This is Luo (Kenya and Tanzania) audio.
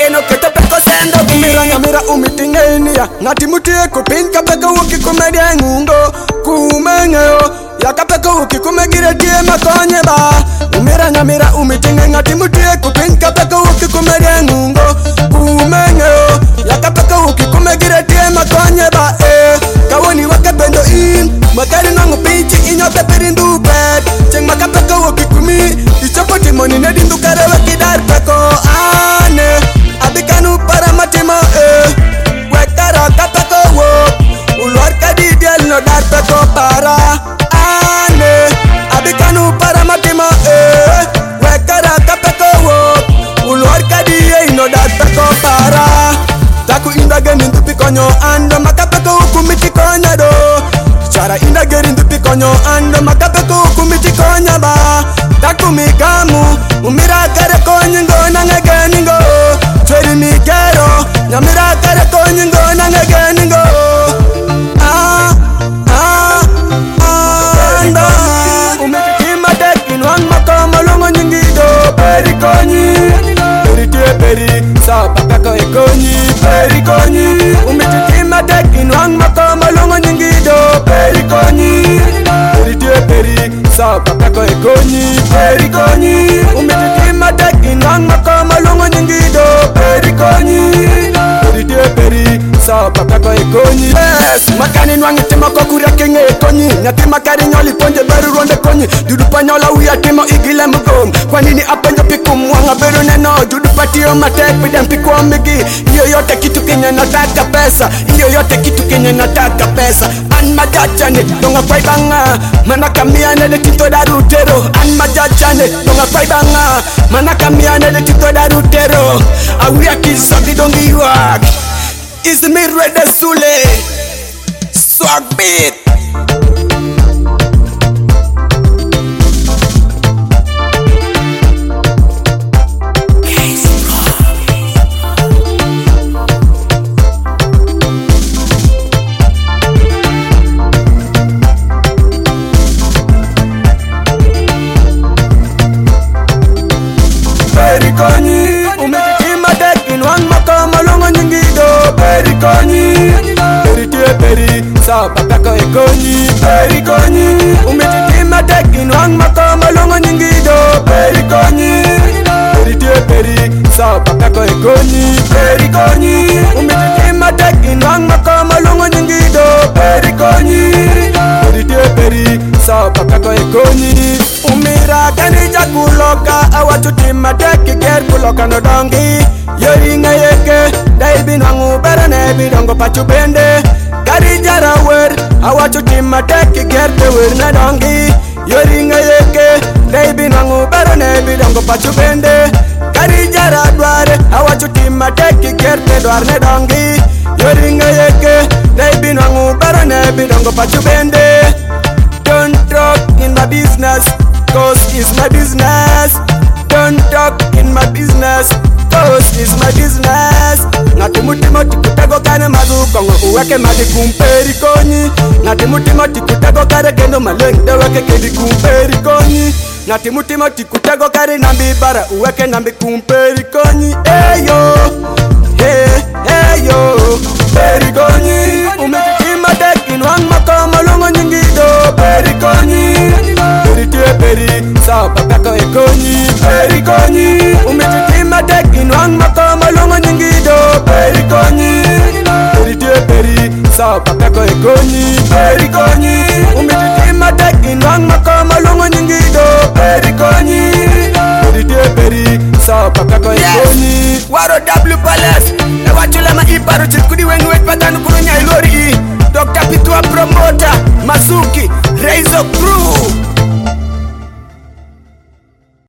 eno keto peko sendo gi. Mira nyamira umitingenia ngati mutie kupin kapeka wuki kumedia ngungo kumengeo ya kapeka wuki kumegire tie makonye ba. Mira nyamira umitinge ngati mutie kupin kapeka wuki kumedia ngungo kumengeo ya kapeka wuki kumegire tie makonye ba. Kawoni wakabendo in makari nango pinchi inyote perindu bed cheng makapeka wuki kumi ichopoti moni nedindu karewe kidar peko ane abikanu para matimo wekara kapeko wo ulwar kadidiel no dar peko para ane abikanu para matimo wekara kapeko wo ulwar kadidiel no dar peko para taku indage nindu pikonyo ando makapeko hukumiti konya do chara indage nindu pikonyo ando makapeko hukumiti konya ba taku mikamu umira kare konyi ngona ngegeni ngo chweri mikero nyamira kare konyi ngona ngegeni ngo ando umitima tekin wang makoma longo nyingido peri konyi peri tie peri sa papeko ekonyi peri konyi umitima tekin wang makoma longo nyingido peri konyi peri tie peri sa papeko ekonyi peri konyi umitima tekin wang makoma longo nyingido peri konyi peri tie peri sa papeko ekonyi. Yes makani nwangi timo kokuri akinge ekonyi nyati makari nyoli ponje beru ronde konyi dudu panyola uya timo igile mugom kwa nini apenjo piku mwanga beru neno dudu patio matek bidem piku omigi iyo yote kitu kenye nataka pesa iyo yote kitu kenye nataka pesa an majachane donga kwai banga manaka miane de tito darutero an majachane donga kwai banga manaka miane de tito darutero awia kisogi dongi wak Izmir Rede Sule Swag beat Peri konyi umitima tekin wang makoma longo nyingido peri konyi peri tie peri sa papeko ekonyi peri konyi umitima tekin wang makoma longo nyingido peri konyi peri tie peri sa papeko ekonyi peri konyi umitima tekin wang makoma longo nyingido peri konyi peri tie peri sa papeko ekonyi umira kanija kuloka awachutima teki ger kuloka no dongi yori ngayeke daibi nangu berane bidongo pachu bende kari jara wer awachutima teki ger te wer na dongi yori ngayeke daibi nangu berane bidongo pachu bende kari jara dware awachutima teki ger te dwar ne dongi yori ngayeke daibi nangu berane bidongo pachu bende. Don't talk in my business, cause it's my business. Don't talk in my business, cause it's my business. Ngati mutima tikutego kane magu kongo uweke madi kumperi konyi. Ngati mutima tikutego kare kendo maleng deweke kendi kumperi konyi. Ngati mutima tikutego kare nambi bara uweke nambi kumperi konyi. Eyo, eyo, peri konyi. Umitima tekin wang makoma longo nyingido peri konyi peri tie peri sa papeko ekonyi peri konyi umitima tekin wang makoma longo nyingido peri konyi peri tie peri sa papeko ekonyi peri konyi umitima tekin wang makoma longo nyingido peri konyi peri tie peri sa papeko ekonyi. Waro W Palace ewachule ma iparu chitkudi wengi wet patanu kurunya ilori Dr. Pitwa Promoter Masuki Reizo Crew